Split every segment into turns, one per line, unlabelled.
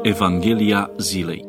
Evanghelia zilei.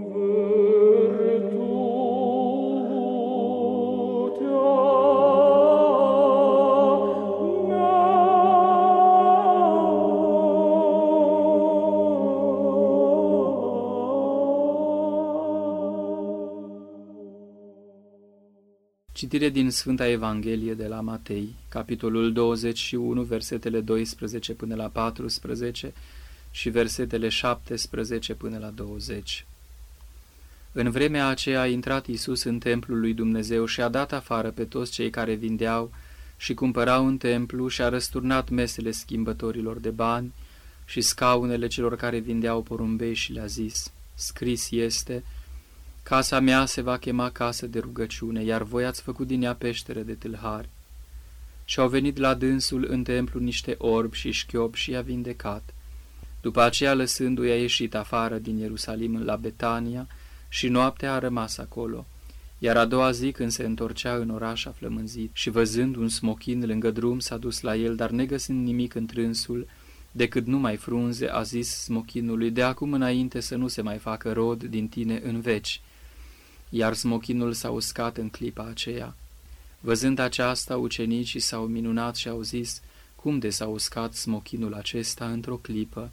Citire din Sfânta Evanghelie de la Matei, capitolul 21, versetele 12 până la 14 și versetele 17 până la 20. În vremea aceea a intrat Iisus în templul lui Dumnezeu și a dat afară pe toți cei care vindeau și cumpărau în templu și a răsturnat mesele schimbătorilor de bani și scaunele celor care vindeau porumbei și le-a zis: scris este: casa mea se va chema casă de rugăciune, iar voi ați făcut din ea peșteră de tâlhari. Și au venit la dânsul în templu niște orbi și șchiopi și i-a vindecat. După aceea, lăsându-i, a ieșit afară din Ierusalim la Betania și noaptea a rămas acolo. Iar a doua zi, când se întorcea în oraș, a flămânzit și văzând un smochin lângă drum, s-a dus la el, dar negăsind nimic în trânsul, decât numai frunze, a zis smochinului: de acum înainte să nu se mai facă rod din tine în veci. Iar smochinul s-a uscat în clipa aceea. Văzând aceasta, ucenicii s-au minunat și au zis: cum de s-a uscat smochinul acesta într-o clipă?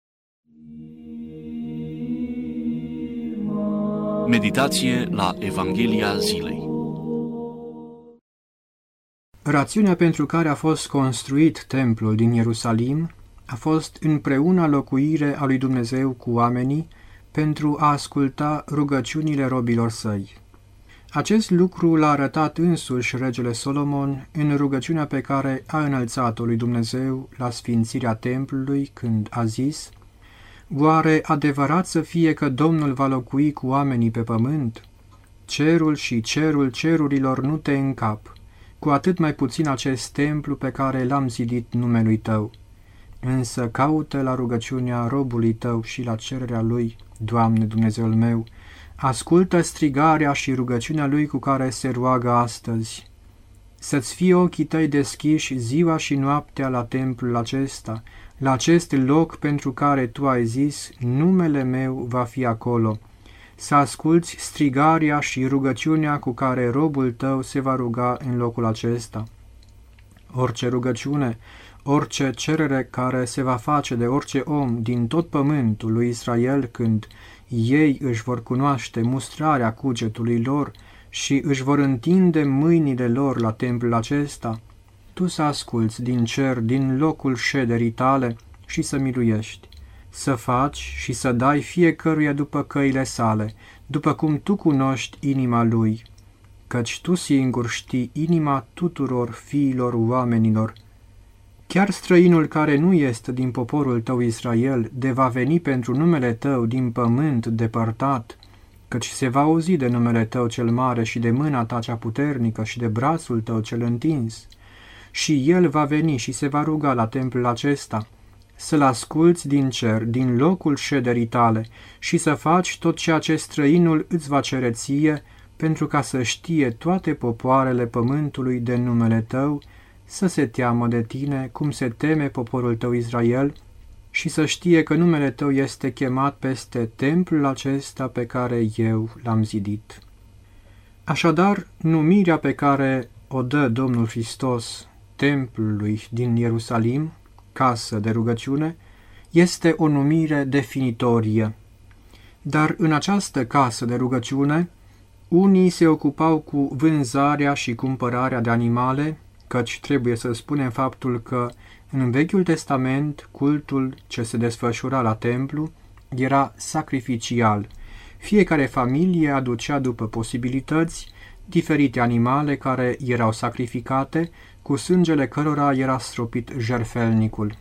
Meditație la Evanghelia zilei.
Rațiunea pentru care a fost construit templul din Ierusalim a fost împreună locuire a lui Dumnezeu cu oamenii pentru a asculta rugăciunile robilor săi. Acest lucru l-a arătat însuși regele Solomon în rugăciunea pe care a înălțat-o lui Dumnezeu la sfințirea templului, când a zis: oare adevărat să fie că Domnul va locui cu oamenii pe pământ? Cerul și cerul cerurilor nu te încap, cu atât mai puțin acest templu pe care l-am zidit numelui tău. Însă caută la rugăciunea robului tău și la cererea lui, Doamne Dumnezeul meu, ascultă strigarea și rugăciunea lui cu care se roagă astăzi. Să-ți fie ochii tăi deschiși ziua și noaptea la templul acesta, la acest loc pentru care tu ai zis: numele meu va fi acolo. Să asculți strigarea și rugăciunea cu care robul tău se va ruga în locul acesta. Orice rugăciune, orice cerere care se va face de orice om din tot pământul lui Israel, când ei își vor cunoaște mustrarea cugetului lor și își vor întinde mâinile lor la templul acesta, tu să asculți din cer, din locul șederii tale, și să miluiești, să faci și să dai fiecăruia după căile sale, după cum tu cunoști inima lui, căci tu singur știi inima tuturor fiilor oamenilor. Chiar străinul care nu este din poporul tău Israel, de va veni pentru numele tău din pământ depărtat, căci se va auzi de numele tău cel mare și de mâna ta cea puternică și de brațul tău cel întins. Și el va veni și se va ruga la templul acesta, să-l asculți din cer, din locul șederii tale, și să faci tot ceea ce străinul îți va cere ție, pentru ca să știe toate popoarele pământului de numele tău, să se teamă de tine, cum se teme poporul tău Israel, și să știe că numele tău este chemat peste templul acesta pe care eu l-am zidit. Așadar, numirea pe care o dă Domnul Hristos templului din Ierusalim, casă de rugăciune, este o numire definitorie. Dar în această casă de rugăciune, unii se ocupau cu vânzarea și cumpărarea de animale, căci trebuie să spunem faptul că în Vechiul Testament cultul ce se desfășura la templu era sacrificial. Fiecare familie aducea după posibilități diferite animale care erau sacrificate, cu sângele cărora era stropit jertfelnicul.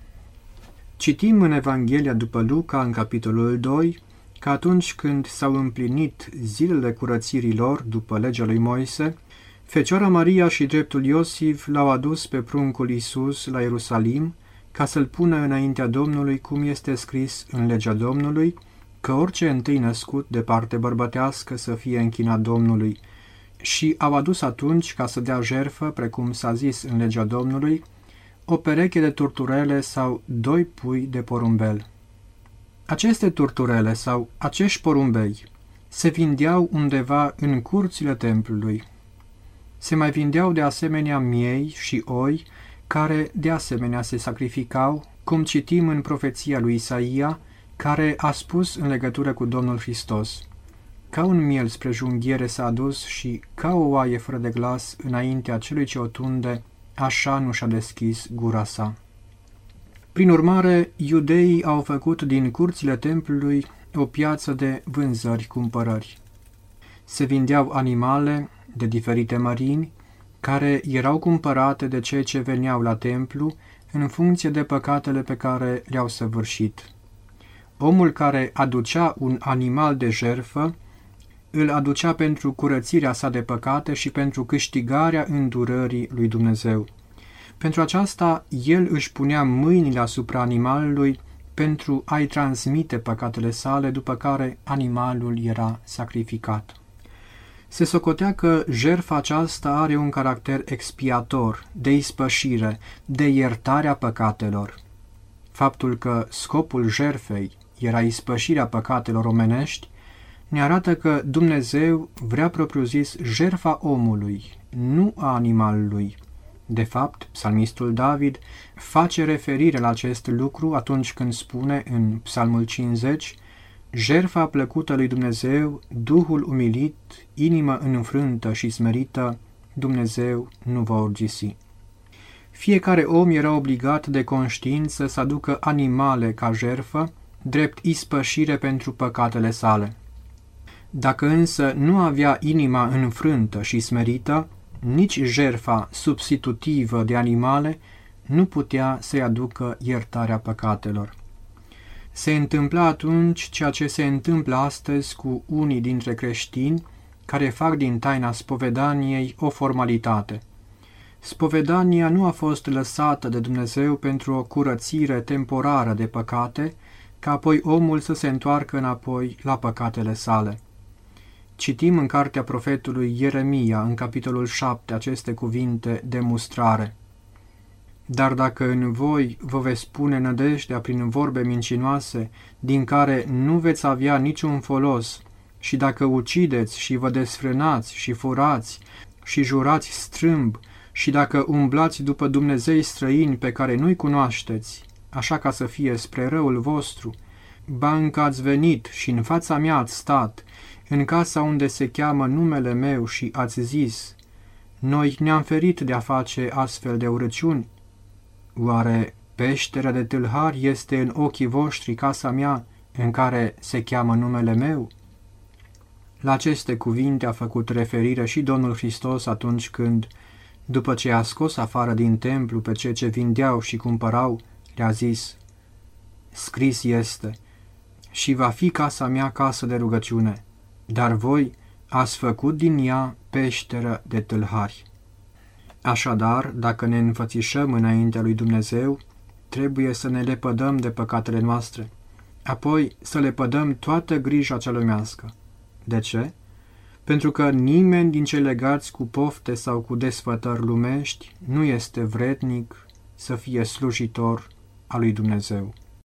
Citim în Evanghelia după Luca, în capitolul 2, că atunci când s-au împlinit zilele curățirii lor după legea lui Moise, Fecioara Maria și dreptul Iosif l-au adus pe pruncul Iisus la Ierusalim ca să-l pună înaintea Domnului, cum este scris în legea Domnului, că orice întâi născut de parte bărbătească să fie închinat Domnului. Și au adus atunci, ca să dea jertfă, precum s-a zis în legea Domnului, o pereche de turturele sau 2 pui de porumbel. Aceste turturele sau acești porumbei se vindeau undeva în curțile templului. Se mai vindeau de asemenea miei și oi, care de asemenea se sacrificau, cum citim în profeția lui Isaia, care a spus în legătură cu Domnul Hristos: ca un miel spre junghiere s-a adus și ca o oaie fără de glas înaintea celui ce o tunde, așa nu și-a deschis gura sa. Prin urmare, iudeii au făcut din curțile templului o piață de vânzări-cumpărări. Se vindeau animale de diferite mărimi, care erau cumpărate de cei ce veneau la templu în funcție de păcatele pe care le-au săvârșit. Omul care aducea un animal de jertfă îl aducea pentru curățirea sa de păcate și pentru câștigarea îndurării lui Dumnezeu. Pentru aceasta, el își punea mâinile asupra animalului pentru a-i transmite păcatele sale, după care animalul era sacrificat. Se socotea că jertfa aceasta are un caracter expiator, de ispășire, de iertarea păcatelor. Faptul că scopul jertfei era ispășirea păcatelor omenești ne arată că Dumnezeu vrea propriu-zis jertfa omului, nu a animalului. De fapt, psalmistul David face referire la acest lucru atunci când spune în Psalmul 50: jertfa plăcută lui Dumnezeu, Duhul umilit, inimă înfrântă și smerită, Dumnezeu nu va urgisi. Fiecare om era obligat de conștiință să aducă animale ca jertfă, drept ispășire pentru păcatele sale. Dacă însă nu avea inima înfrântă și smerită, nici jertfa substitutivă de animale nu putea să-i aducă iertarea păcatelor. Se întâmpla atunci ceea ce se întâmplă astăzi cu unii dintre creștini care fac din taina spovedaniei o formalitate. Spovedania nu a fost lăsată de Dumnezeu pentru o curățire temporară de păcate, ca apoi omul să se întoarcă înapoi la păcatele sale. Citim în cartea profetului Ieremia, în capitolul 7, aceste cuvinte de mustrare: dar dacă în voi vă veți pune nădejdea prin vorbe mincinoase, din care nu veți avea niciun folos, și dacă ucideți și vă desfrânați și furați și jurați strâmb, și dacă umblați după dumnezei străini pe care nu-i cunoașteți, așa ca să fie spre răul vostru, ba încă ați venit și în fața mea ați stat, în casa unde se cheamă numele meu, și ați zis: noi ne-am ferit de a face astfel de urăciuni, oare peștera de tâlhari este în ochii voștri casa mea, în care se cheamă numele meu? La aceste cuvinte a făcut referire și Domnul Hristos atunci când, după ce a scos afară din templu pe cei ce vindeau și cumpărau, le-a zis: scris este: și va fi casa mea casă de rugăciune, dar voi ați făcut din ea peșteră de tâlhari. Așadar, dacă ne înfățișăm înaintea lui Dumnezeu, trebuie să ne lepădăm de păcatele noastre, apoi să lepădăm toată grija cea lumească. De ce? Pentru că nimeni din cei legați cu pofte sau cu desfătări lumești nu este vrednic să fie slujitor al lui Dumnezeu.